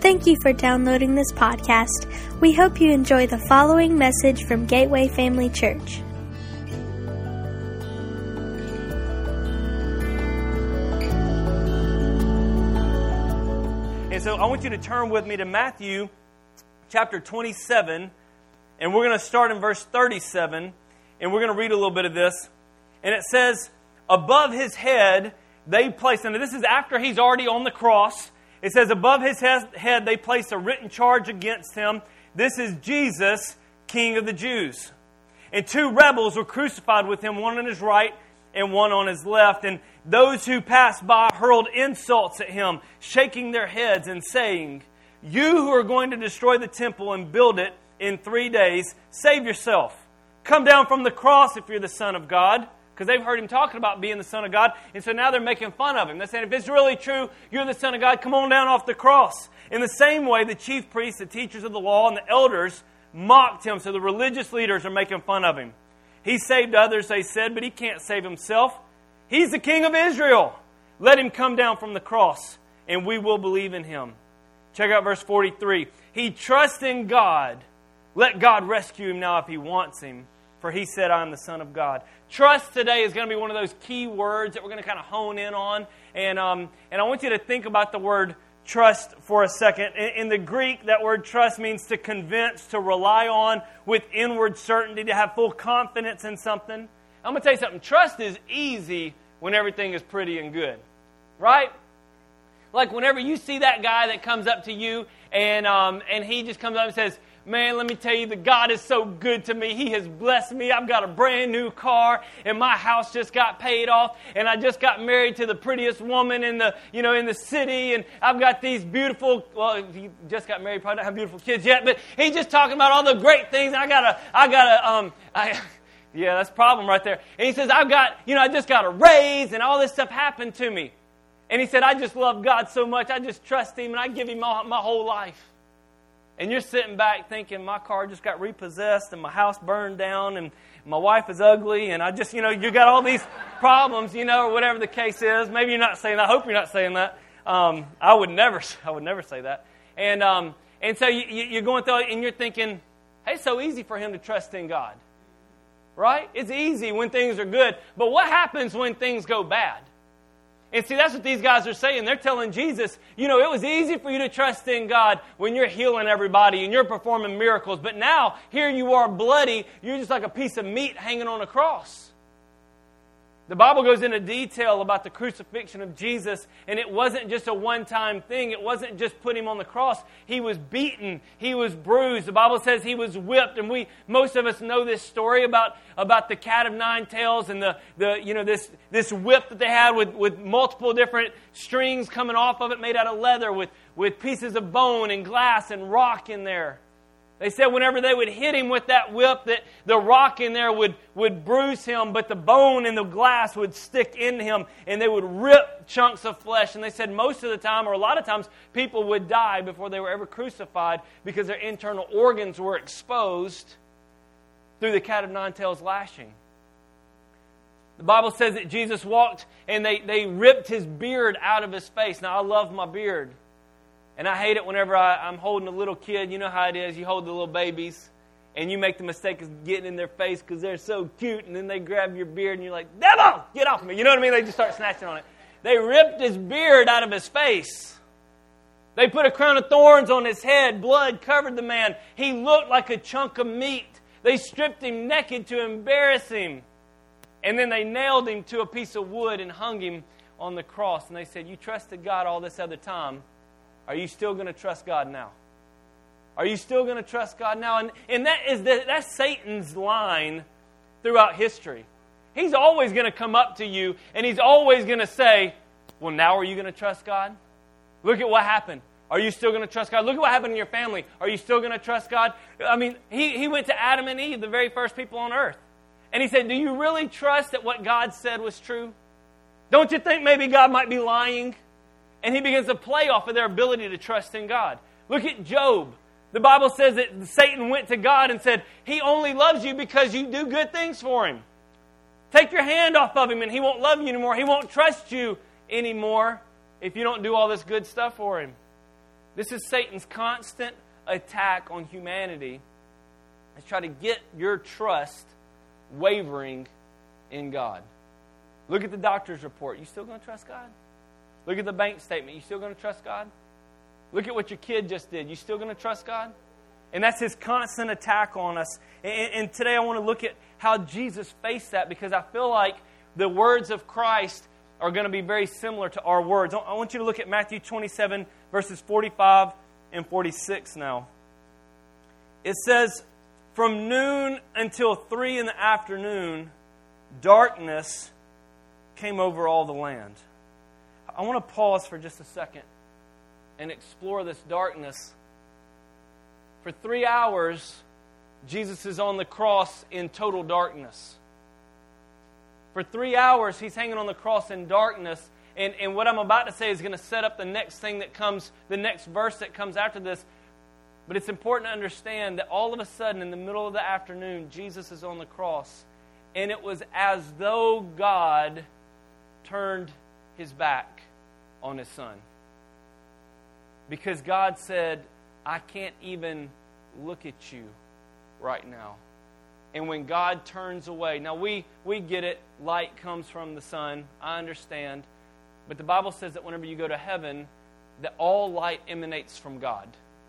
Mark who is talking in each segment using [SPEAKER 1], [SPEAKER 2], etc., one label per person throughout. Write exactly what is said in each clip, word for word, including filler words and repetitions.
[SPEAKER 1] Thank you for downloading this podcast. We hope you enjoy the following message from Gateway Family Church.
[SPEAKER 2] And so I want you to turn with me to Matthew chapter twenty-seven, and we're going to start in verse thirty-seven, and we're going to read a little bit of this. And it says, above his head they placed, and this is after he's already on the cross. It says, above his head they placed a written charge against him. This is Jesus, King of the Jews. And two rebels were crucified with him, one on his right and one on his left. And those who passed by hurled insults at him, shaking their heads and saying, you who are going to destroy the temple and build it in three days, save yourself. Come down from the cross if you're the Son of God. Because they've heard him talking about being the Son of God. And so now they're making fun of him. They're saying, if it's really true, you're the Son of God, come on down off the cross. In the same way, the chief priests, the teachers of the law, and the elders mocked him. So the religious leaders are making fun of him. He saved others, they said, but he can't save himself. He's the King of Israel. Let him come down from the cross, and we will believe in him. Check out verse forty-three. He trusts in God. Let God rescue him now if he wants him. For he said, I am the Son of God. Trust today is going to be one of those key words that we're going to kind of hone in on. And um, and I want you to think about the word trust for a second. In, in the Greek, that word trust means to convince, to rely on with inward certainty, to have full confidence in something. I'm going to tell you something. Trust is easy when everything is pretty and good. Right? Like whenever you see that guy that comes up to you and um, and he just comes up and says, man, let me tell you, that God is so good to me. He has blessed me. I've got a brand new car, and my house just got paid off, and I just got married to the prettiest woman in the, you know, in the city, and I've got these beautiful, well, if you just got married, probably don't have beautiful kids yet, but he's just talking about all the great things, and I got a, I got a, um, I, yeah, that's a problem right there. And he says, I've got, you know, I just got a raise, and all this stuff happened to me. And he said, I just love God so much, I just trust Him, and I give Him my, my whole life. And you're sitting back thinking, my car just got repossessed and my house burned down and my wife is ugly and I just, you know, you got all these problems, you know, or whatever the case is. Maybe you're not saying that. I hope you're not saying that. Um, I would never, I would never say that. And um, and so you, you're going through it and you're thinking, hey, it's so easy for him to trust in God. Right? It's easy when things are good. But what happens when things go bad? And see, that's what these guys are saying. They're telling Jesus, you know, it was easy for you to trust in God when you're healing everybody and you're performing miracles. But now, here you are bloody. You're just like a piece of meat hanging on a cross. The Bible goes into detail about the crucifixion of Jesus, and it wasn't just a one-time thing. It wasn't just put Him on the cross. He was beaten. He was bruised. The Bible says He was whipped, and we, most of us know this story about, about the cat of nine tails and the, the you know, this, this whip that they had with, with multiple different strings coming off of it made out of leather with, with pieces of bone and glass and rock in there. They said whenever they would hit him with that whip, that the rock in there would, would bruise him, but the bone and the glass would stick in him, and they would rip chunks of flesh. And they said most of the time, or a lot of times, people would die before they were ever crucified because their internal organs were exposed through the cat of nine tails lashing. The Bible says that Jesus walked, and they, they ripped His beard out of His face. Now, I love my beard. And I hate it whenever I, I'm holding a little kid. You know how it is. You hold the little babies and you make the mistake of getting in their face because they're so cute. And then they grab your beard and you're like, devil, get off me. You know what I mean? They just start snatching on it. They ripped His beard out of His face. They put a crown of thorns on His head. Blood covered the man. He looked like a chunk of meat. They stripped Him naked to embarrass Him. And then they nailed Him to a piece of wood and hung Him on the cross. And they said, you trusted God all this other time. Are you still going to trust God now? Are you still going to trust God now? And, and that is the, that's Satan's line throughout history. He's always going to come up to you and he's always going to say, well, now are you going to trust God? Look at what happened. Are you still going to trust God? Look at what happened in your family. Are you still going to trust God? I mean, he, he went to Adam and Eve, the very first people on earth. And he said, do you really trust that what God said was true? Don't you think maybe God might be lying? And he begins to play off of their ability to trust in God. Look at Job. The Bible says that Satan went to God and said, He only loves you because you do good things for Him. Take your hand off of Him and He won't love you anymore. He won't trust you anymore if you don't do all this good stuff for Him. This is Satan's constant attack on humanity. Is try to get your trust wavering in God. Look at the doctor's report. You still going to trust God? Look at the bank statement. You still going to trust God? Look at what your kid just did. You still going to trust God? And that's his constant attack on us. And, and today I want to look at how Jesus faced that, because I feel like the words of Christ are going to be very similar to our words. I want you to look at Matthew twenty-seven, verses forty-five and forty-six now. It says, "From noon until three in the afternoon, darkness came over all the land." I want to pause for just a second and explore this darkness. For three hours, Jesus is on the cross in total darkness. For three hours, He's hanging on the cross in darkness. And, and what I'm about to say is going to set up the next thing that comes, the next verse that comes after this. But it's important to understand that all of a sudden, in the middle of the afternoon, Jesus is on the cross. And it was as though God turned His back on His Son. Because God said, I can't even look at you right now. And when God turns away, now we, we get it, light comes from the sun, I understand. But the Bible says that whenever you go to heaven, that all light emanates from God.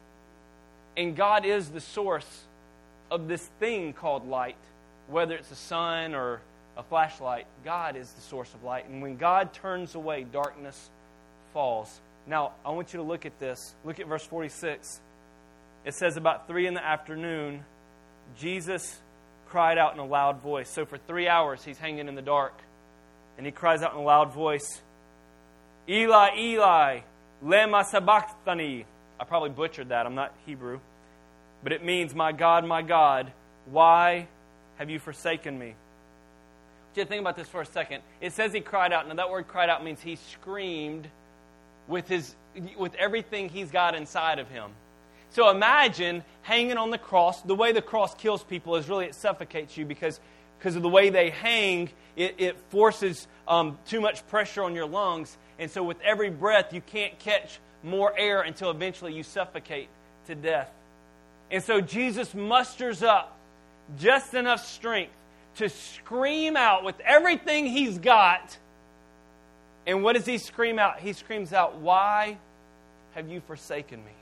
[SPEAKER 2] And God is the source of this thing called light. Whether it's a sun or a flashlight, God is the source of light. And when God turns away, darkness falls. Now, I want you to look at this. Look at verse forty-six. It says, about three in the afternoon, Jesus cried out in a loud voice. So for three hours, He's hanging in the dark. And He cries out in a loud voice, Eli, Eli, lema sabachthani. I probably butchered that. I'm not Hebrew. But it means, my God, my God, why have you forsaken me? I want you to think about this for a second. It says He cried out. Now that word cried out means He screamed with his, with everything He's got inside of Him. So imagine hanging on the cross. The way the cross kills people is really it suffocates you because, because of the way they hang, it, it forces um, too much pressure on your lungs. And so with every breath, you can't catch more air until eventually you suffocate to death. And so Jesus musters up just enough strength to scream out with everything He's got. And what does He scream out? He screams out, why have you forsaken me?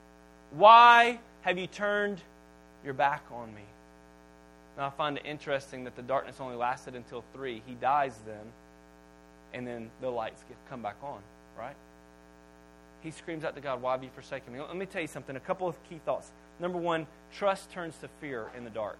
[SPEAKER 2] Why have you turned your back on me? Now I find it interesting that the darkness only lasted until three. He dies then, and then the lights get, come back on, right? He screams out to God, why have you forsaken me? Let me tell you something, a couple of key thoughts. Number one, trust turns to fear in the dark.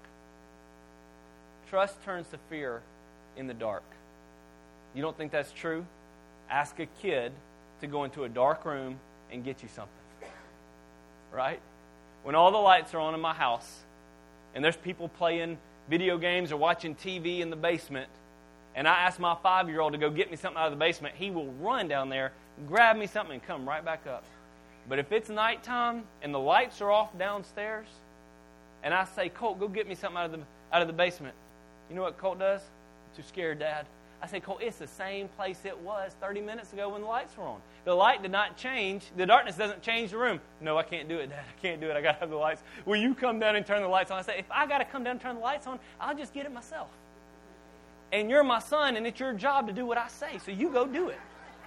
[SPEAKER 2] Trust turns to fear in the dark. You don't think that's true? Ask a kid to go into a dark room and get you something. Right? When all the lights are on in my house and there's people playing video games or watching T V in the basement, and I ask my five-year-old to go get me something out of the basement, he will run down there, grab me something, and come right back up. But if it's nighttime and the lights are off downstairs, and I say, Colt, go get me something out of the out of the basement, you know what Colt does? I'm too scared, Dad. I say, Colt, it's the same place it was thirty minutes ago when the lights were on. The light did not change. The darkness doesn't change the room. No, I can't do it, Dad. I can't do it. I got to have the lights. Will you come down and turn the lights on? I say, if I got to come down and turn the lights on, I'll just get it myself. And you're my son, and it's your job to do what I say, so you go do it.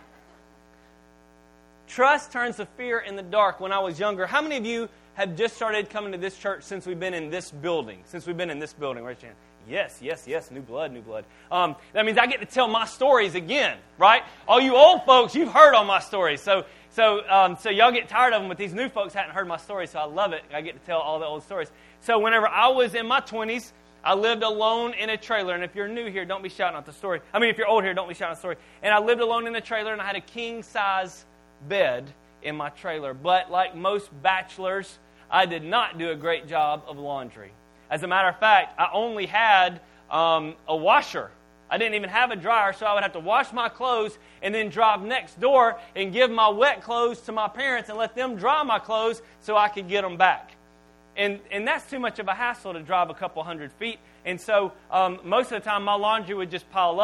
[SPEAKER 2] Trust turns to fear in the dark. When I was younger, how many of you have just started coming to this church since we've been in this building? Since we've been in this building, raise your hand. Yes, yes, yes, new blood, new blood. Um, that means I get to tell my stories again, right? All you old folks, you've heard all my stories. So so, um, so y'all get tired of them, but these new folks hadn't heard my stories, so I love it. I get to tell all the old stories. So whenever I was in my twenties, I lived alone in a trailer. And if you're new here, don't be shouting out the story. I mean, if you're old here, don't be shouting out the story. And I lived alone in a trailer, and I had a king-size bed in my trailer. But like most bachelors, I did not do a great job of laundry. As a matter of fact, I only had um, a washer. I didn't even have a dryer, so I would have to wash my clothes and then drive next door and give my wet clothes to my parents and let them dry my clothes so I could get them back. And and that's too much of a hassle to drive a couple hundred feet. And so um, most of the time my laundry would just pile up,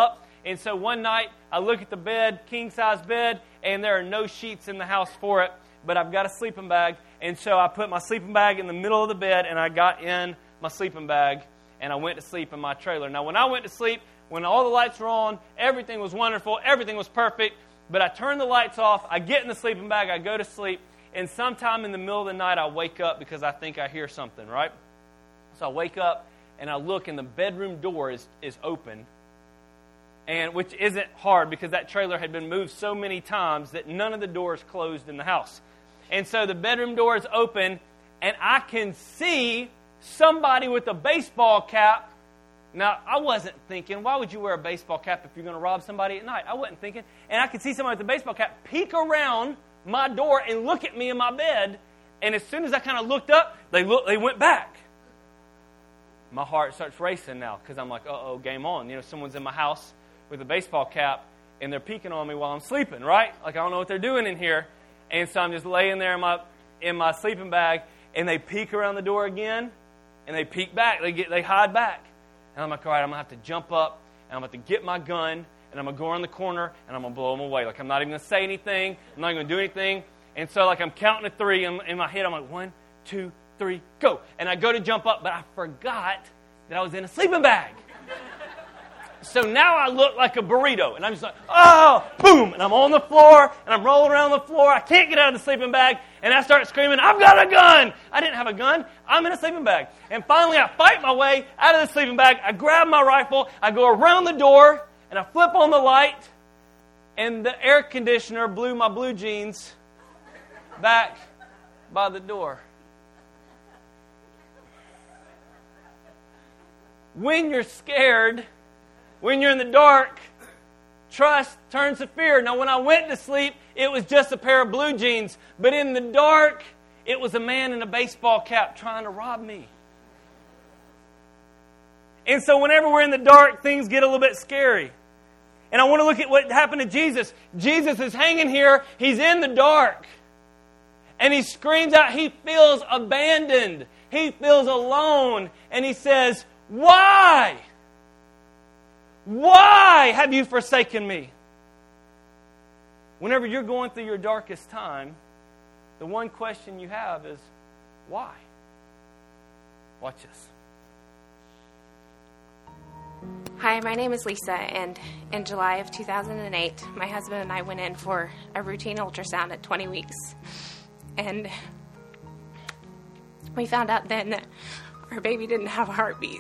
[SPEAKER 2] And so one night, I look at the bed, king-size bed, and there are no sheets in the house for it, but I've got a sleeping bag. And so I put my sleeping bag in the middle of the bed, and I got in my sleeping bag, and I went to sleep in my trailer. Now, when I went to sleep, when all the lights were on, everything was wonderful, everything was perfect, but I turned the lights off, I get in the sleeping bag, I go to sleep, and sometime in the middle of the night, I wake up because I think I hear something, right? So I wake up, and I look, and the bedroom door is, is open, and which isn't hard because that trailer had been moved so many times that none of the doors closed in the house. And so the bedroom door is open, and I can see somebody with a baseball cap. Now, I wasn't thinking, why would you wear a baseball cap if you're going to rob somebody at night? I wasn't thinking. And I could see somebody with a baseball cap peek around my door and look at me in my bed. And as soon as I kind of looked up, they look, they went back. My heart starts racing now because I'm like, uh-oh, game on. You know, someone's in my house with a baseball cap, and they're peeking on me while I'm sleeping, right? Like, I don't know what they're doing in here. And so I'm just laying there in my in my sleeping bag, and they peek around the door again, and they peek back. They get they hide back. And I'm like, all right, I'm going to have to jump up, and I'm going to have to get my gun, and I'm going to go around the corner, and I'm going to blow them away. Like, I'm not even going to say anything. I'm not even going to do anything. And so, like, I'm counting to three. In, in my head, I'm like, one, two, three, go. And I go to jump up, but I forgot that I was in a sleeping bag. So now I look like a burrito, and I'm just like, oh, boom, and I'm on the floor, and I'm rolling around the floor. I can't get out of the sleeping bag, and I start screaming, I've got a gun. I didn't have a gun. I'm in a sleeping bag. And finally, I fight my way out of the sleeping bag. I grab my rifle. I go around the door, and I flip on the light, and the air conditioner blew my blue jeans back by the door. When you're scared, when you're in the dark, trust turns to fear. Now, when I went to sleep, it was just a pair of blue jeans. But in the dark, it was a man in a baseball cap trying to rob me. And so whenever we're in the dark, things get a little bit scary. And I want to look at what happened to Jesus. Jesus is hanging here. He's in the dark. And he screams out. He feels abandoned. He feels alone. And he says, why? Why have you forsaken me? Whenever you're going through your darkest time, the one question you have is, why? Watch this.
[SPEAKER 3] Hi, my name is Lisa, and in July of two thousand eight, my husband and I went in for a routine ultrasound at twenty weeks. And we found out then that our baby didn't have a heartbeat.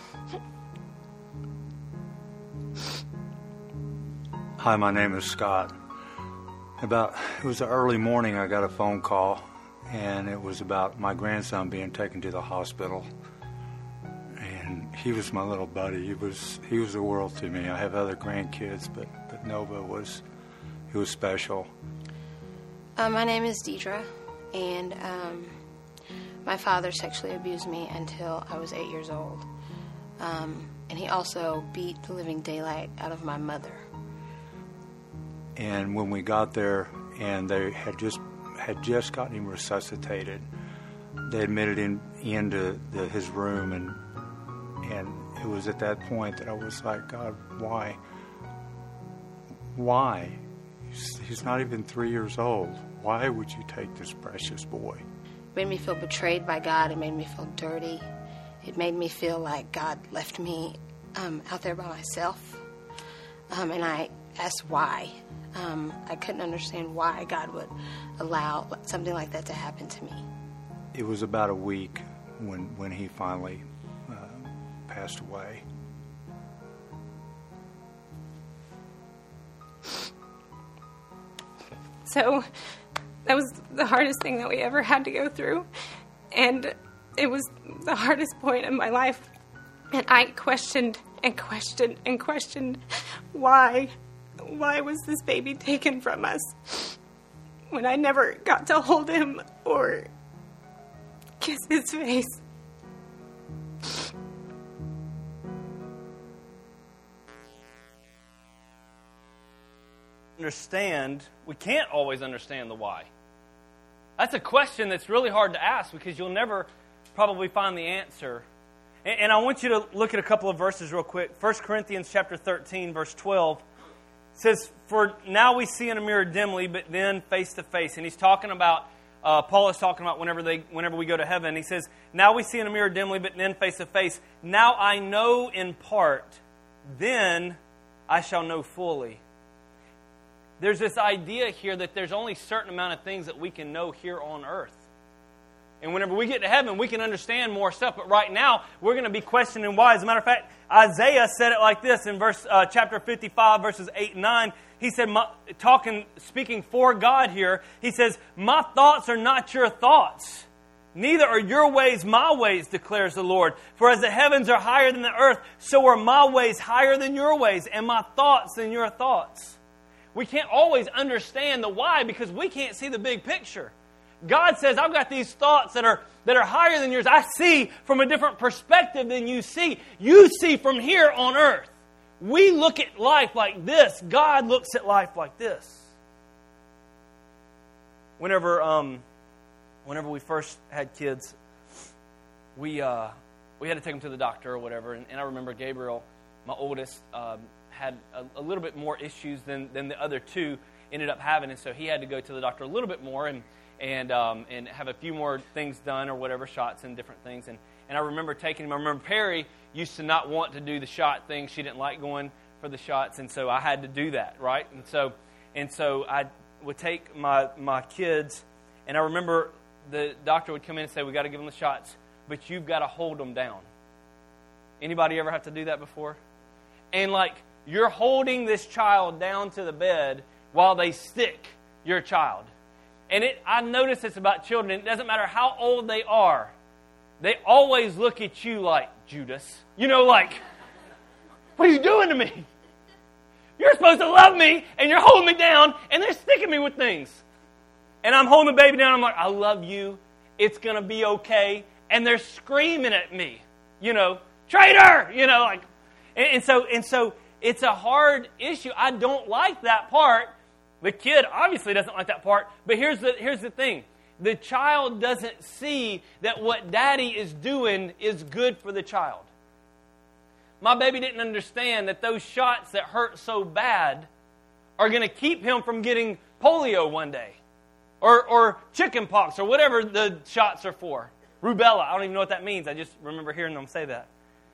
[SPEAKER 4] Hi, my name is Scott. About it was the early morning I got a phone call, and it was about my grandson being taken to the hospital. And he was my little buddy. He was he was the world to me. I have other grandkids, but, but Nova was he was special.
[SPEAKER 5] Uh, my name is Deidre, and um, my father sexually abused me until I was eight years old. Um, and he also beat the living daylight out of my mother.
[SPEAKER 4] And when we got there, and they had just had just gotten him resuscitated, they admitted him into the, his room, and and it was at that point that I was like, God, why? Why? He's, he's not even three years old. Why would you take this precious boy?
[SPEAKER 5] It made me feel betrayed by God. It made me feel dirty. It made me feel like God left me um, out there by myself. Um, and I asked why. Um, I couldn't understand why God would allow something like that to happen to me.
[SPEAKER 4] It was about a week when when he finally uh, passed away.
[SPEAKER 3] So that was the hardest thing that we ever had to go through. And it was the hardest point in my life. And I questioned and questioned and questioned why. Why was this baby taken from us when I never got to hold him or kiss his face?
[SPEAKER 2] Understand, we can't always understand the why. That's a question that's really hard to ask because you'll never probably find the answer. And, and I want you to look at a couple of verses real quick. First Corinthians chapter thirteen, verse twelve says, "For now we see in a mirror dimly, but then face to face." And he's talking about, uh, Paul is talking about whenever they, whenever we go to heaven. He says, "Now we see in a mirror dimly, but then face to face. Now I know in part, then I shall know fully." There's this idea here that there's only a certain amount of things that we can know here on earth. And whenever we get to heaven, we can understand more stuff. But right now, we're going to be questioning why. As a matter of fact, Isaiah said it like this in verse uh, chapter fifty-five, verses eight and nine. He said, my, talking, speaking for God here, he says, "My thoughts are not your thoughts. Neither are your ways my ways, declares the Lord. For as the heavens are higher than the earth, so are my ways higher than your ways, and my thoughts than your thoughts." We can't always understand the why because we can't see the big picture. God says, "I've got these thoughts that are that are higher than yours. I see from a different perspective than you see. You see from here on earth." We look at life like this. God looks at life like this. Whenever um, whenever we first had kids, we uh, we had to take them to the doctor or whatever. And, and I remember Gabriel, my oldest, um, had a, a little bit more issues than, than the other two ended up having. And so he had to go to the doctor a little bit more and and um, and have a few more things done or whatever, shots and different things. And, and I remember taking him. I remember Perry used to not want to do the shot thing. She didn't like going for the shots. And so I had to do that, right? And so and so I would take my, my kids. And I remember the doctor would come in and say, "We got to give them the shots, but you've got to hold them down." Anybody ever have to do that before? And like, you're holding this child down to the bed while they stick your child. And it, I notice this about children. It doesn't matter how old they are. They always look at you like, "Judas." You know, like, "What are you doing to me? You're supposed to love me, and you're holding me down, and they're sticking me with things." And I'm holding the baby down. I'm like, "I love you. It's going to be okay." And they're screaming at me, you know, "Traitor!" You know, like, and, and so, and so, it's a hard issue. I don't like that part. The kid obviously doesn't like that part. But here's the here's the thing. The child doesn't see that what daddy is doing is good for the child. My baby didn't understand that those shots that hurt so bad are going to keep him from getting polio one day. Or, or chicken pox or whatever the shots are for. Rubella. I don't even know what that means. I just remember hearing them say that.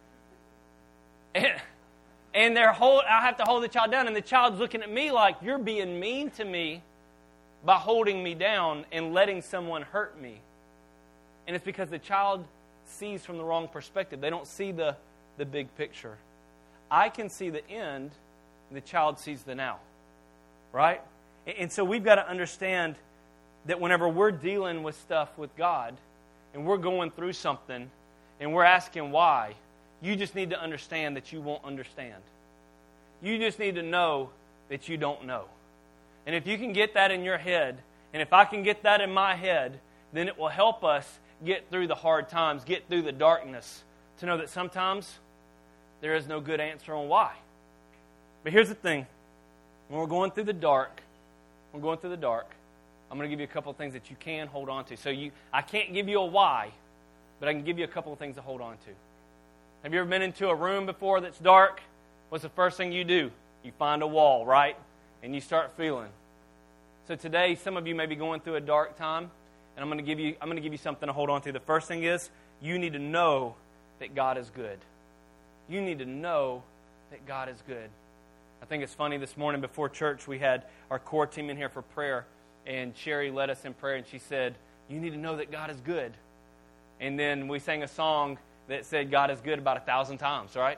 [SPEAKER 2] And, And they're hold, I have to hold the child down, and the child's looking at me like, "You're being mean to me by holding me down and letting someone hurt me." And it's because the child sees from the wrong perspective. They don't see the, the big picture. I can see the end, and the child sees the now. Right? And, and so we've got to understand that whenever we're dealing with stuff with God, and we're going through something, and we're asking why, you just need to understand that you won't understand. You just need to know that you don't know. And if you can get that in your head, and if I can get that in my head, then it will help us get through the hard times, get through the darkness, to know that sometimes there is no good answer on why. But here's the thing. When we're going through the dark, when we're going through the dark, I'm going to give you a couple of things that you can hold on to. So you, I can't give you a why, but I can give you a couple of things to hold on to. Have you ever been into a room before that's dark? What's the first thing you do? You find a wall, right? And you start feeling. So today, some of you may be going through a dark time, and I'm going to give you I'm going to give you something to hold on to. The first thing is, you need to know that God is good. You need to know that God is good. I think it's funny, this morning before church, we had our core team in here for prayer, and Sherry led us in prayer, and she said, "You need to know that God is good." And then we sang a song that said God is good about a thousand times, right?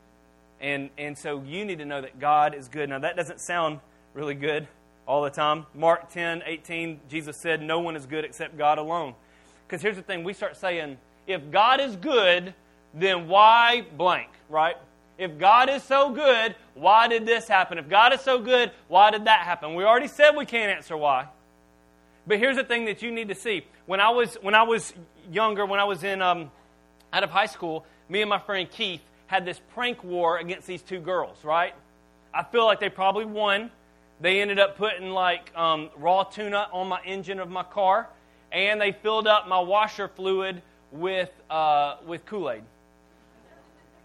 [SPEAKER 2] And and so you need to know that God is good. Now that doesn't sound really good all the time. Mark ten eighteen, Jesus said, "No one is good except God alone." Because here's the thing, we start saying, if God is good, then why blank, right? If God is so good, why did this happen? If God is so good, why did that happen? We already said we can't answer why. But here's the thing that you need to see. When I was when I was younger, when I was in um, out of high school, me and my friend Keith had this prank war against these two girls, right? I feel like they probably won. They ended up putting like um, raw tuna on my engine of my car, and they filled up my washer fluid with uh, with Kool-Aid.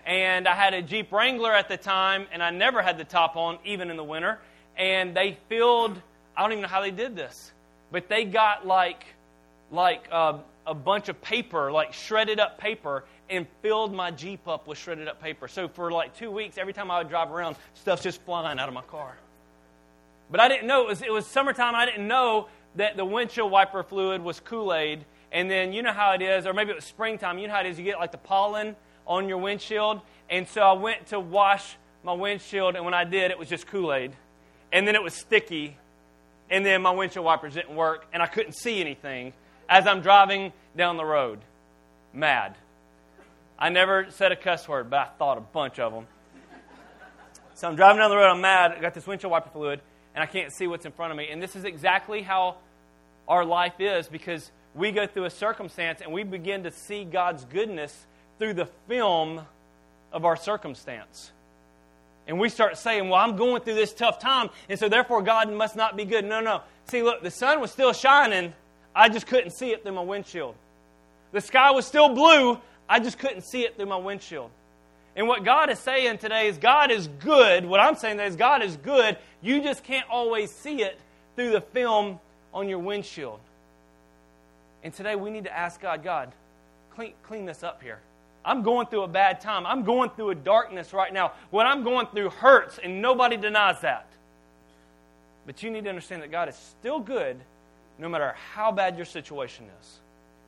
[SPEAKER 2] And I had a Jeep Wrangler at the time, and I never had the top on, even in the winter. And they filled, I don't even know how they did this, but they got like, like uh, a bunch of paper, like shredded up paper, and filled my Jeep up with shredded up paper. So for like two weeks, every time I would drive around, stuff's just flying out of my car. But I didn't know, it was, it was summertime, and I didn't know that the windshield wiper fluid was Kool-Aid. And then you know how it is, or maybe it was springtime, you know how it is, you get like the pollen on your windshield. And so I went to wash my windshield, and when I did, it was just Kool-Aid. And then it was sticky, and then my windshield wipers didn't work, and I couldn't see anything as I'm driving down the road. Mad. I never said a cuss word, but I thought a bunch of them. So I'm driving down the road, I'm mad, I got this windshield wiper fluid, and I can't see what's in front of me. And this is exactly how our life is, because we go through a circumstance and we begin to see God's goodness through the film of our circumstance. And we start saying, well, I'm going through this tough time, and so therefore God must not be good. No, no. See, look, the sun was still shining. I just couldn't see it through my windshield. The sky was still blue. I just couldn't see it through my windshield. And what God is saying today is God is good. What I'm saying today is God is good. You just can't always see it through the film on your windshield. And today we need to ask God, God, clean, clean this up here. I'm going through a bad time. I'm going through a darkness right now. What I'm going through hurts, and nobody denies that. But you need to understand that God is still good no matter how bad your situation is.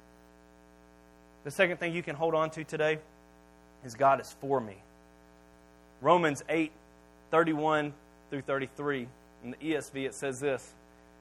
[SPEAKER 2] The second thing you can hold on to today is God is for me. Romans eight, thirty-one through thirty-three. In the E S V it says this.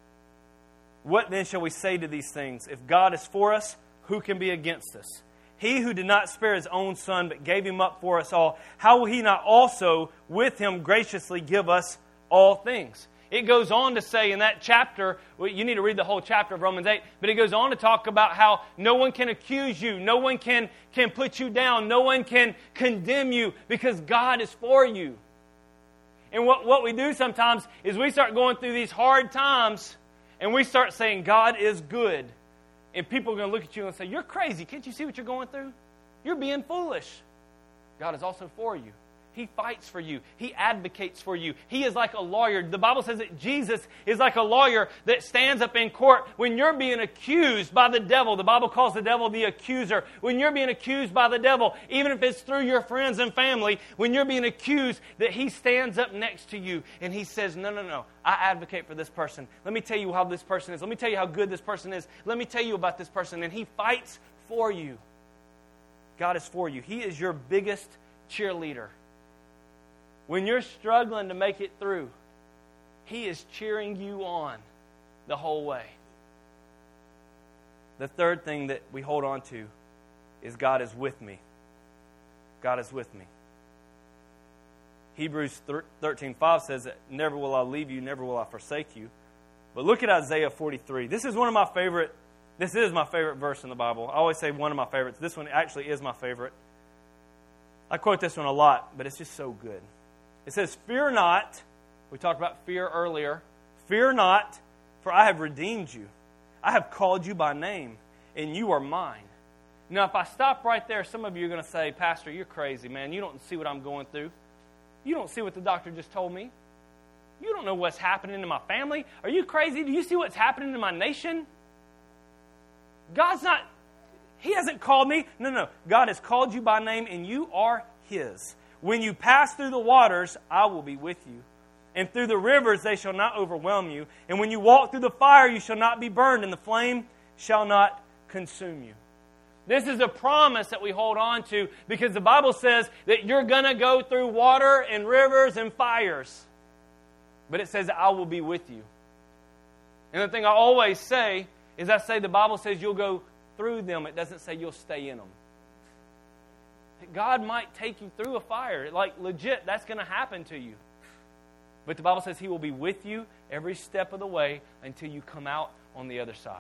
[SPEAKER 2] What then shall we say to these things? If God is for us, who can be against us? He who did not spare His own Son, but gave Him up for us all, how will He not also with Him graciously give us all things? It goes on to say in that chapter, well, you need to read the whole chapter of Romans eight, but it goes on to talk about how no one can accuse you, no one can, can put you down, no one can condemn you because God is for you. And what, what we do sometimes is we start going through these hard times and we start saying God is good. And people are going to look at you and say, you're crazy. Can't you see what you're going through? You're being foolish. God is also for you. He fights for you. He advocates for you. He is like a lawyer. The Bible says that Jesus is like a lawyer that stands up in court when you're being accused by the devil. The Bible calls the devil the accuser. When you're being accused by the devil, even if it's through your friends and family, when you're being accused, that he stands up next to you and he says, no, no, no, I advocate for this person. Let me tell you how this person is. Let me tell you how good this person is. Let me tell you about this person. And he fights for you. God is for you. He is your biggest cheerleader. When you're struggling to make it through, He is cheering you on the whole way. The third thing that we hold on to is God is with me. God is with me. Hebrews thirteen five says that never will I leave you, never will I forsake you. But look at Isaiah forty-three. This is one of my favorite, this is my favorite verse in the Bible. I always say one of my favorites. This one actually is my favorite. I quote this one a lot, but it's just so good. It says, fear not. We talked about fear earlier. Fear not, for I have redeemed you. I have called you by name, and you are mine. Now, if I stop right there, some of you are going to say, Pastor, you're crazy, man. You don't see what I'm going through. You don't see what the doctor just told me. You don't know what's happening in my family. Are you crazy? Do you see what's happening in my nation? God's not, He hasn't called me. No, no. God has called you by name, and you are His. When you pass through the waters, I will be with you. And through the rivers, they shall not overwhelm you. And when you walk through the fire, you shall not be burned, and the flame shall not consume you. This is a promise that we hold on to because the Bible says that you're going to go through water and rivers and fires. But it says that I will be with you. And the thing I always say is I say the Bible says you'll go through them. It doesn't say you'll stay in them. God might take you through a fire. Like, legit, that's going to happen to you. But the Bible says He will be with you every step of the way until you come out on the other side.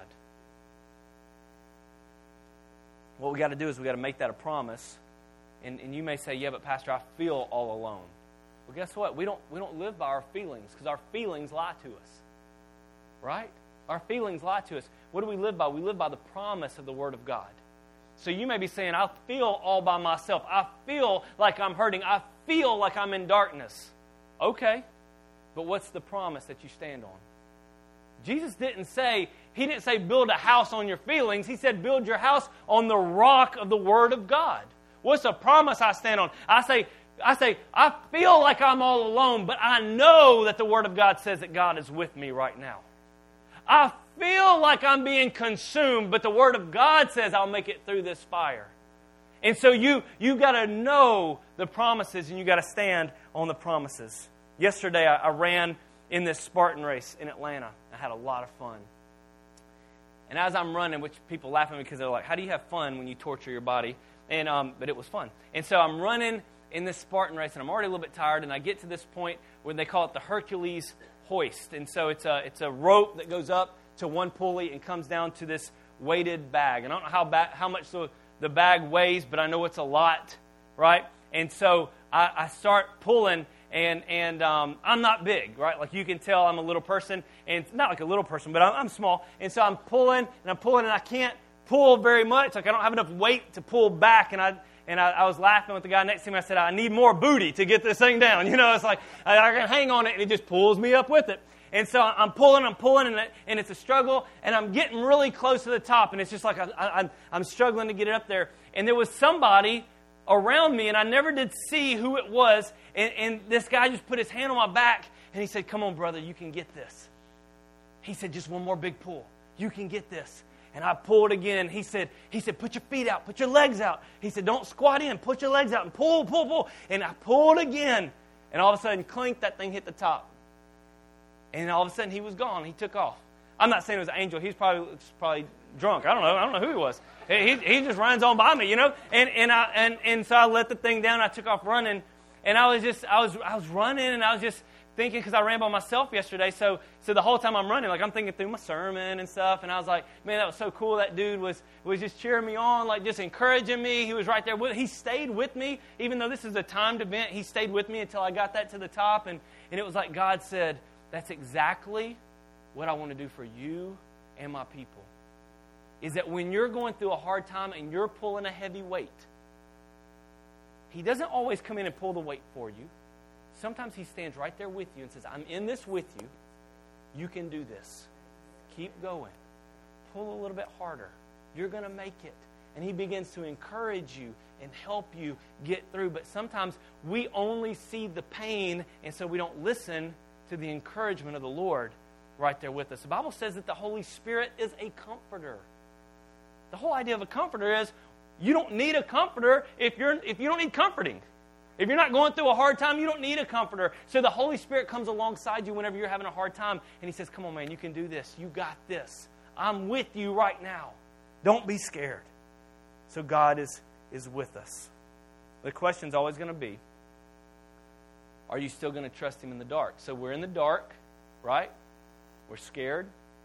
[SPEAKER 2] What we got to do is we got to make that a promise. And, and you may say, yeah, but Pastor, I feel all alone. Well, guess what? We don't, we don't live by our feelings because our feelings lie to us. Right? Our feelings lie to us. What do we live by? We live by the promise of the Word of God. So you may be saying, I feel all by myself. I feel like I'm hurting. I feel like I'm in darkness. Okay, but what's the promise that you stand on? Jesus didn't say, He didn't say build a house on your feelings. He said build your house on the rock of the Word of God. What's the promise I stand on? I say, I say, I feel like I'm all alone, but I know that the Word of God says that God is with me right now. I feel like I'm being consumed, but the Word of God says I'll make it through this fire. And so you you got to know the promises, and you got to stand on the promises. Yesterday I, I ran in this Spartan race in Atlanta. I had a lot of fun. And as I'm running, which people laugh at me because they're like, how do you have fun when you torture your body? And um, but it was fun. And so I'm running in this Spartan race, and I'm already a little bit tired, and I get to this point where they call it the Hercules hoist. And so it's a it's a rope that goes up to one pulley and comes down to this weighted bag. And I don't know how ba- how much the, the bag weighs, but I know it's a lot, right? And so I, I start pulling, and and um, I'm not big, right? Like you can tell I'm a little person, and not like a little person, but I'm, I'm small. And so I'm pulling, and I'm pulling, and I can't pull very much. Like I don't have enough weight to pull back, and I and I, I was laughing with the guy next to me. I said, I need more booty to get this thing down. You know, it's like I, I can hang on it, and it just pulls me up with it. And so I'm pulling, I'm pulling, and, it, and it's a struggle, and I'm getting really close to the top, and it's just like I, I, I'm struggling to get it up there. And there was somebody around me, and I never did see who it was, and, and this guy just put his hand on my back, and he said, come on, brother, you can get this. He said, just one more big pull. You can get this. And I pulled again. He said, he said, put your feet out, put your legs out. He said, don't squat in, put your legs out, and pull, pull, pull. And I pulled again, and all of a sudden, clink, that thing hit the top. And all of a sudden, he was gone. He took off. I'm not saying it was an angel. He's probably probably drunk. I don't know. I don't know who he was. He he just runs on by me, you know. And and I and, and so I let the thing down. I took off running, and I was just I was I was running, and I was just thinking, because I ran by myself yesterday. So so the whole time I'm running, like I'm thinking through my sermon and stuff. And I was like, man, that was so cool. That dude was was just cheering me on, like just encouraging me. He was right there with. He stayed with me, even though this is a timed event. He stayed with me until I got that to the top, and and it was like God said, that's exactly what I want to do for you and my people. Is that when you're going through a hard time and you're pulling a heavy weight, He doesn't always come in and pull the weight for you. Sometimes He stands right there with you and says, I'm in this with you. You can do this. Keep going. Pull a little bit harder. You're going to make it. And He begins to encourage you and help you get through. But sometimes we only see the pain, and so we don't listen to the encouragement of the Lord right there with us. The Bible says that the Holy Spirit is a comforter. The whole idea of a comforter is you don't need a comforter if you're if you don't need comforting. If you're not going through a hard time, you don't need a comforter. So the Holy Spirit comes alongside you whenever you're having a hard time, and He says, come on, man, you can do this. You got this. I'm with you right now. Don't be scared. So God is, is with us. The question's always going to be, are you still going to trust Him in the dark? So we're in the dark, right? We're scared.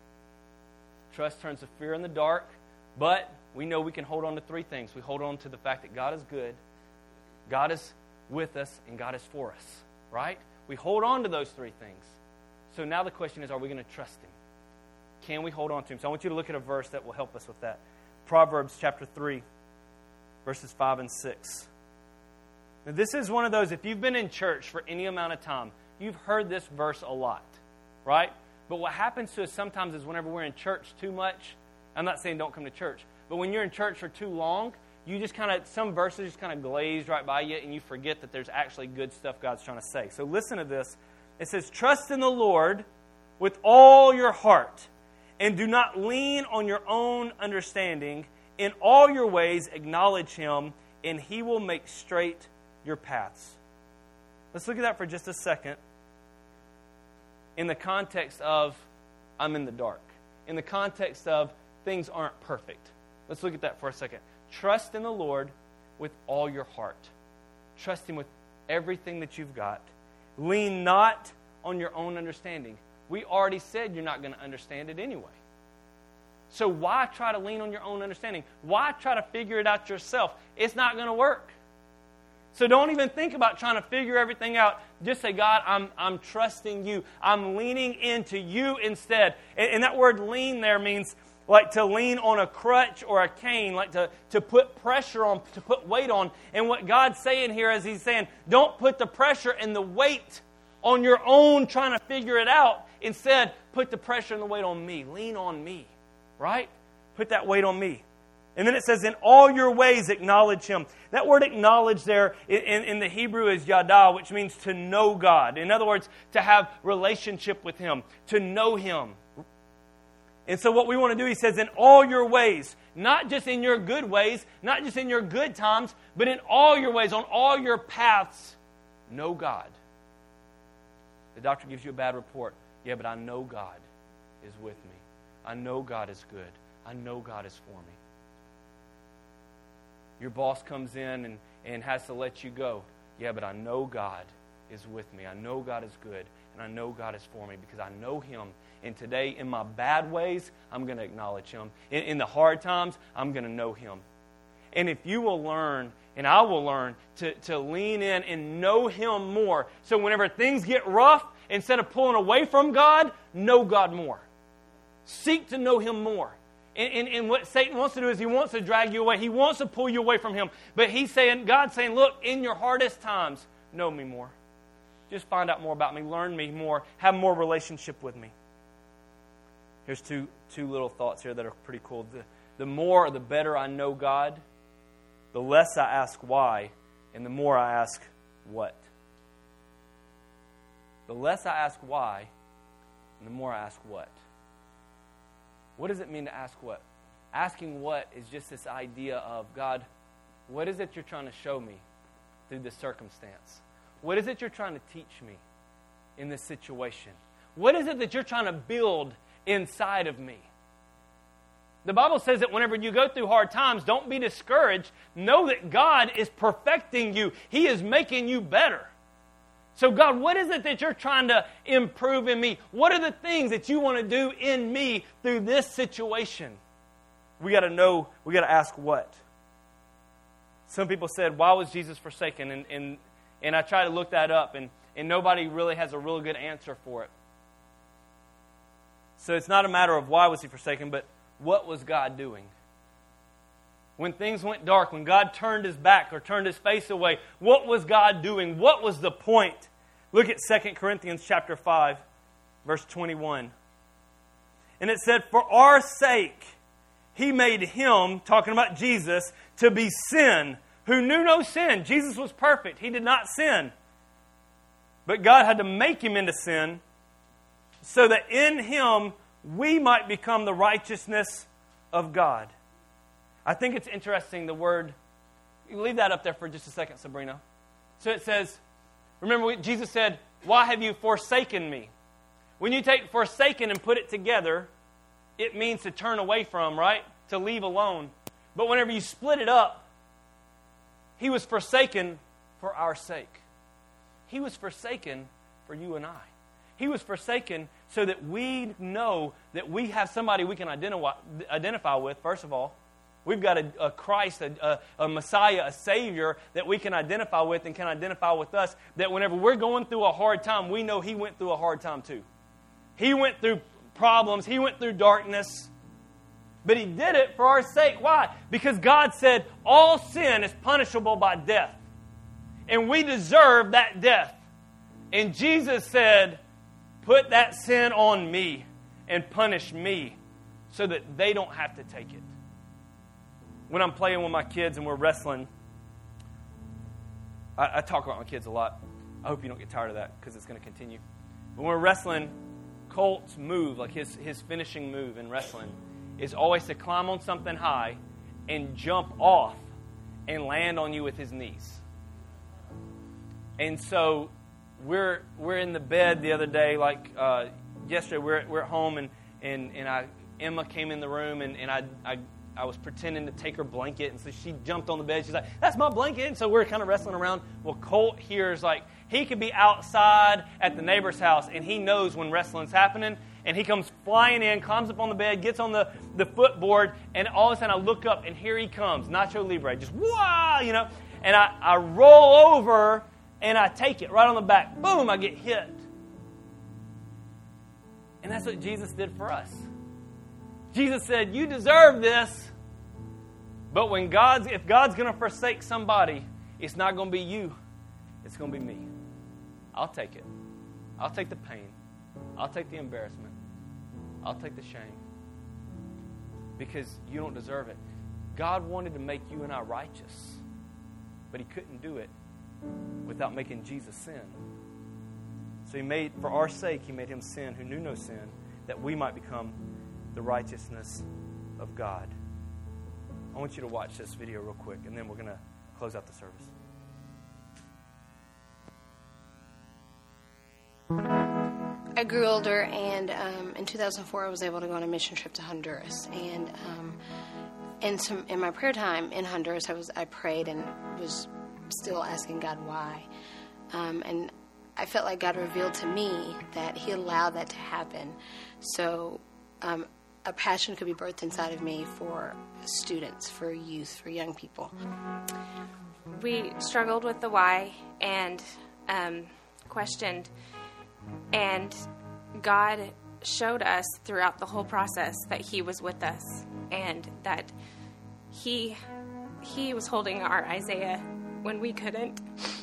[SPEAKER 2] Trust turns to fear in the dark. But we know we can hold on to three things. We hold on to the fact that God is good, God is with us, and God is for us, right? We hold on to those three things. So now the question is, are we going to trust Him? Can we hold on to Him? So I want you to look at a verse that will help us with that. Proverbs chapter three, verses five and six. Now, this is one of those, if you've been in church for any amount of time, you've heard this verse a lot, right? But what happens to us sometimes is whenever we're in church too much, I'm not saying don't come to church, but when you're in church for too long, you just kind of, some verses just kind of glaze right by you, and you forget that there's actually good stuff God's trying to say. So listen to this. It says, trust in the Lord with all your heart, and do not lean on your own understanding. In all your ways acknowledge Him, and He will make straight your paths. Let's look at that for just a second in the context of I'm in the dark. In the context of things aren't perfect. Let's look at that for a second. Trust in the Lord with all your heart. Trust Him with everything that you've got. Lean not on your own understanding. We already said you're not going to understand it anyway. So why try to lean on your own understanding? Why try to figure it out yourself? It's not going to work. So don't even think about trying to figure everything out. Just say, God, I'm I'm trusting You. I'm leaning into You instead. And, and that word lean there means like to lean on a crutch or a cane, like to, to put pressure on, to put weight on. And what God's saying here is He's saying, don't put the pressure and the weight on your own trying to figure it out. Instead, put the pressure and the weight on me. Lean on me, right? Put that weight on me. And then it says, in all your ways acknowledge Him. That word acknowledge there in, in the Hebrew is yada, which means to know God. In other words, to have relationship with Him, to know Him. And so what we want to do, He says, in all your ways, not just in your good ways, not just in your good times, but in all your ways, on all your paths, know God. The doctor gives you a bad report. Yeah, but I know God is with me. I know God is good. I know God is for me. Your boss comes in and, and has to let you go. Yeah, but I know God is with me. I know God is good. And I know God is for me because I know Him. And today, in my bad ways, I'm going to acknowledge Him. In, in the hard times, I'm going to know Him. And if you will learn, and I will learn, to, to lean in and know Him more. So whenever things get rough, instead of pulling away from God, know God more. Seek to know Him more. And, and, and what Satan wants to do is he wants to drag you away. He wants to pull you away from Him. But he's saying, God's saying, look, in your hardest times, know me more. Just find out more about me. Learn me more. Have more relationship with me. Here's two, two little thoughts here that are pretty cool. The, the more or the better I know God, the less I ask why, and the more I ask what. The less I ask why, and the more I ask what. What does it mean to ask what? Asking what is just this idea of, God, what is it you're trying to show me through this circumstance? What is it you're trying to teach me in this situation? What is it that you're trying to build inside of me? The Bible says that whenever you go through hard times, don't be discouraged. Know that God is perfecting you. He is making you better. So God, what is it that you're trying to improve in me? What are the things that you want to do in me through this situation? We got to know, we got to ask what. Some people said, why was Jesus forsaken? And and, and I tried to look that up, and, and nobody really has a really good answer for it. So it's not a matter of why was He forsaken, but what was God doing? When things went dark, when God turned His back or turned His face away, what was God doing? What was the point? Look at Second Corinthians chapter five, verse twenty-one. And it said, for our sake, He made Him, talking about Jesus, to be sin, who knew no sin. Jesus was perfect. He did not sin. But God had to make Him into sin so that in Him we might become the righteousness of God. I think it's interesting, the word, you leave that up there for just a second, Sabrina. So it says, remember Jesus said, why have you forsaken me? When you take forsaken and put it together, it means to turn away from, right? To leave alone. But whenever you split it up, He was forsaken for our sake. He was forsaken for you and I. He was forsaken so that we know that we have somebody we can identify, identify with, first of all. We've got a, a Christ, a, a, a Messiah, a Savior that we can identify with and can identify with us. That whenever we're going through a hard time, we know He went through a hard time too. He went through problems. He went through darkness. But He did it for our sake. Why? Because God said all sin is punishable by death. And we deserve that death. And Jesus said, put that sin on me and punish me so that they don't have to take it. When I'm playing with my kids and we're wrestling, I, I talk about my kids a lot. I hope you don't get tired of that because it's going to continue. When we're wrestling, Colt's move, like his, his finishing move in wrestling, is always to climb on something high and jump off and land on you with his knees. And so we're we're in the bed the other day, like uh, yesterday, we're, we're at home, and, and, and I Emma came in the room, and, and I, I I was pretending to take her blanket, and so she jumped on the bed. She's like, that's my blanket. And so we're kind of wrestling around. Well, Colt hears, like, he could be outside at the neighbor's house, and he knows when wrestling's happening, and he comes flying in, climbs up on the bed, gets on the, the footboard, and all of a sudden I look up, and here he comes, Nacho Libre, just, wah, you know, and I, I roll over, and I take it right on the back. Boom, I get hit. And that's what Jesus did for us. Jesus said, you deserve this. But when God's, if God's going to forsake somebody, it's not going to be you. It's going to be me. I'll take it. I'll take the pain. I'll take the embarrassment. I'll take the shame. Because you don't deserve it. God wanted to make you and I righteous. But He couldn't do it without making Jesus sin. So He made, for our sake, He made Him sin who knew no sin, that we might become the righteousness of God. I want you to watch this video real quick, and then we're going to close out the service.
[SPEAKER 5] I grew older, and um, in two thousand four, I was able to go on a mission trip to Honduras. And um, in some in my prayer time in Honduras, I was I prayed and was still asking God why. Um, and I felt like God revealed to me that He allowed that to happen, so um, a passion could be birthed inside of me for students, for youth, for young people.
[SPEAKER 3] We struggled with the why and um, questioned. And God showed us throughout the whole process that He was with us and that He He was holding our Isaiah when we couldn't.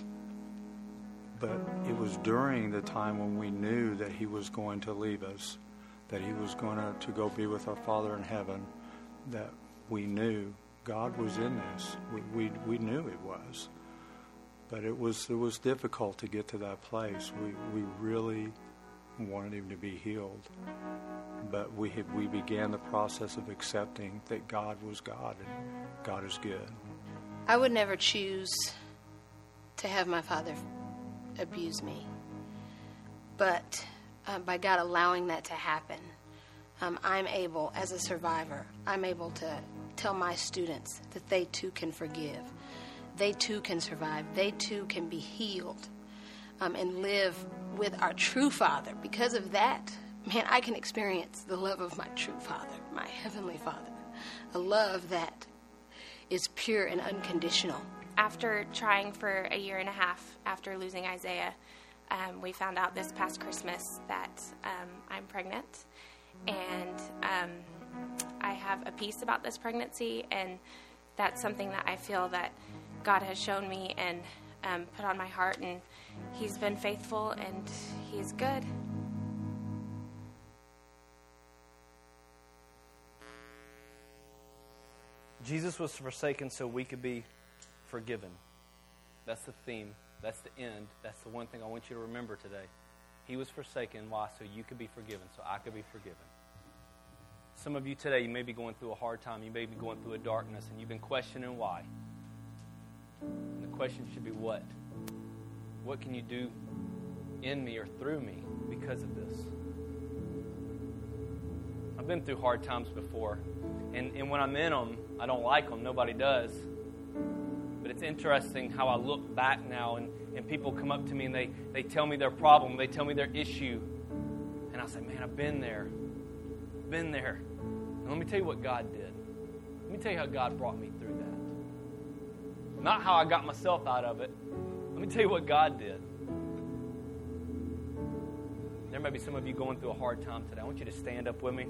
[SPEAKER 4] But it was during the time when we knew that He was going to leave us, that He was going to, to go be with our Father in heaven, that we knew God was in this. We, we, we knew it was. But it was it was difficult to get to that place. We we really wanted Him to be healed. But we had, we began the process of accepting that God was God and God is good.
[SPEAKER 5] I would never choose to have my father abuse me. But uh, by God allowing that to happen, um, I'm able, as a survivor, I'm able to tell my students that they too can forgive. They too can survive. They too can be healed um, and live with our true Father. Because of that, man, I can experience the love of my true Father, my Heavenly Father. A love that is pure and unconditional.
[SPEAKER 3] After trying for a year and a half after losing Isaiah, um, we found out this past Christmas that um, I'm pregnant. And um, I have a peace about this pregnancy, and that's something that I feel that God has shown me and um, put on my heart, and He's been faithful and He's good.
[SPEAKER 2] Jesus was forsaken so we could be forgiven. That's the theme. That's the end. That's the one thing I want you to remember today. He was forsaken. Why? So you could be forgiven, so I could be forgiven. Some of you today, you may be going through a hard time. You may be going through a darkness, and you've been questioning why. And the question should be what? What can you do in me or through me because of this? I've been through hard times before. And, and when I'm in them, I don't like them. Nobody does. But it's interesting how I look back now and, and people come up to me and they, they tell me their problem. They tell me their issue. And I say, man, I've been there. Been there. And let me tell you what God did. Let me tell you how God brought me through that. Not how I got myself out of it. Let me tell you what God did. There may be some of you going through a hard time today. I want you to stand up with me.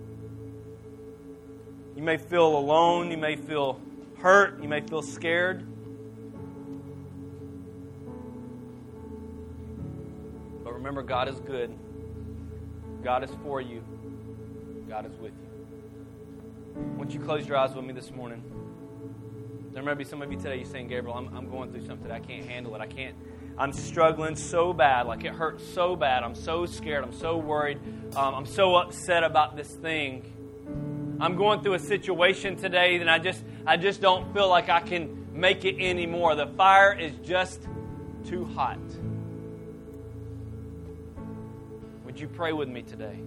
[SPEAKER 2] You may feel alone. You may feel hurt. You may feel scared. But remember, God is good. God is for you. God is with you. Won't you close your eyes with me this morning? There may be some of you today, you're saying, Gabriel, I'm, I'm going through something. I can't handle it. I can't. I'm struggling so bad. Like it hurts so bad. I'm so scared. I'm so worried. Um, I'm so upset about this thing. I'm going through a situation today that I just, I just don't feel like I can make it anymore. The fire is just too hot. Would you pray with me today?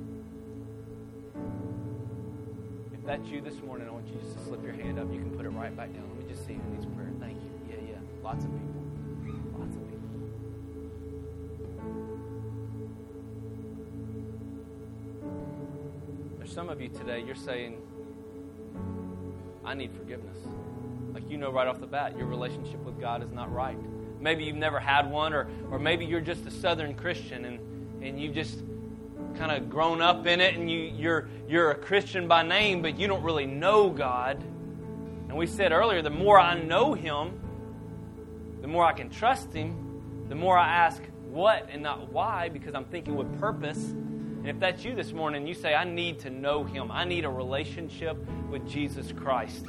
[SPEAKER 2] If that's you this morning, I want you just to slip your hand up. You can put it right back down. Let me just see who needs prayer. Thank you. Yeah, yeah. Lots of people. Lots of people. There's some of you today, you're saying, I need forgiveness. Like you know right off the bat, your relationship with God is not right. Maybe you've never had one, or, or maybe you're just a Southern Christian and, and you just kind of grown up in it and you, you're, you're a Christian by name, but you don't really know God. And we said earlier, the more I know Him, the more I can trust Him, the more I ask what and not why, because I'm thinking with purpose. And if that's you this morning, you say, I need to know Him. I need a relationship with Jesus Christ.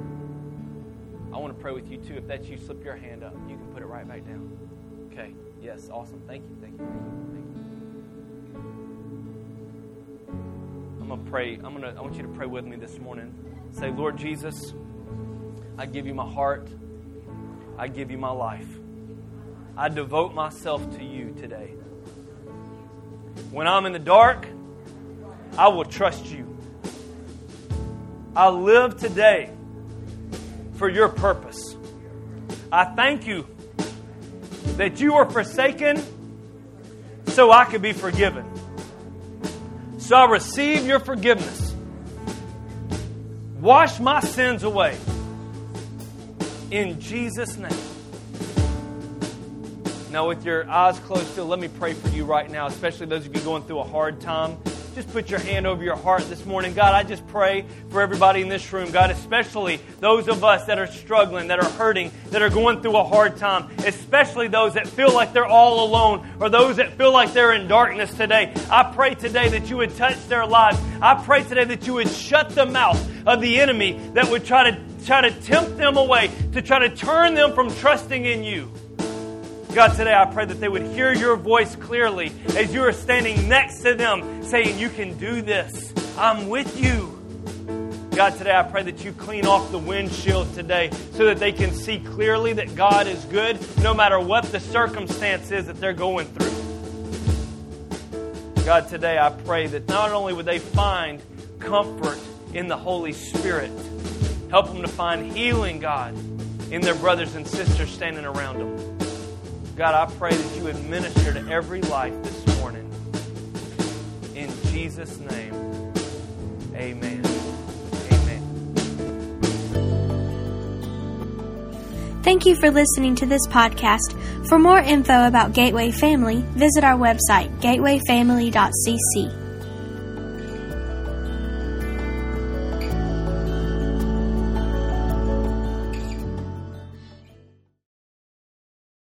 [SPEAKER 2] I want to pray with you too. If that's you, slip your hand up. You can put it right back down. Okay. Yes. Awesome. Thank you. Thank you. Thank you. Thank you. I'm going to pray. I'm going to, I want you to pray with me this morning. Say, Lord Jesus, I give you my heart. I give you my life. I devote myself to you today. When I'm in the dark, I will trust you. I live today for your purpose. I thank you that you were forsaken so I could be forgiven. So I receive your forgiveness. Wash my sins away. In Jesus' name. Now, with your eyes closed still, let me pray for you right now, especially those of you going through a hard time. Just put your hand over your heart this morning. God, I just pray for everybody in this room, God, especially those of us that are struggling, that are hurting, that are going through a hard time, especially those that feel like they're all alone or those that feel like they're in darkness today. I pray today that you would touch their lives. I pray today that you would shut the mouth of the enemy that would try to, try to tempt them away, to try to turn them from trusting in you. God, today I pray that they would hear your voice clearly as you are standing next to them saying, you can do this. I'm with you. God, today I pray that you clean off the windshield today so that they can see clearly that God is good no matter what the circumstance is that they're going through. God, today I pray that not only would they find comfort in the Holy Spirit, help them to find healing, God, in their brothers and sisters standing around them. God, I pray that you would minister to every life this morning. In Jesus' name, amen. Amen.
[SPEAKER 1] Thank you for listening to this podcast. For more info about Gateway Family, visit our website, gateway family dot c c.